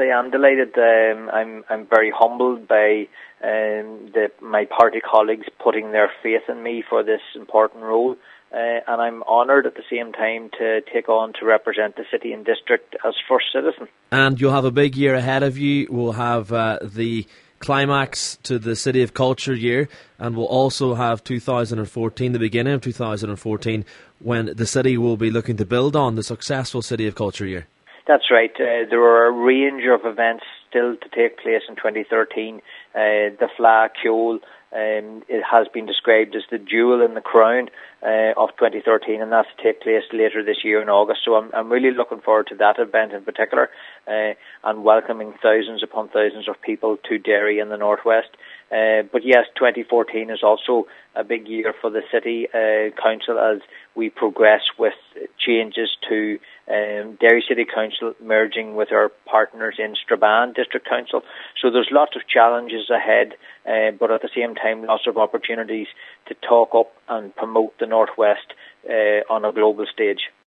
say I'm delighted. I'm very humbled by my party colleagues putting their faith in me for this important role. And I'm honoured at the same time to take on to represent the city and district as first citizen. And you'll have a big year ahead of you. We'll have the climax to the City of Culture year, and we'll also have 2014, the beginning of 2014, when the city will be looking to build on the successful City of Culture year. That's right. There are a range of events still to take place in 2013. The Fleadh Cheoil, it has been described as the jewel in the crown of 2013, and that's to take place later this year in August. So I'm really looking forward to that event in particular, and welcoming thousands upon thousands of people to Derry in the northwest. But yes, 2014 is also a big year for the City Council as we progress with changes to Derry City Council merging with our partners in Strabane District Council. So there's lots of challenges ahead, but at the same time lots of opportunities to talk up and promote the Northwest on a global stage.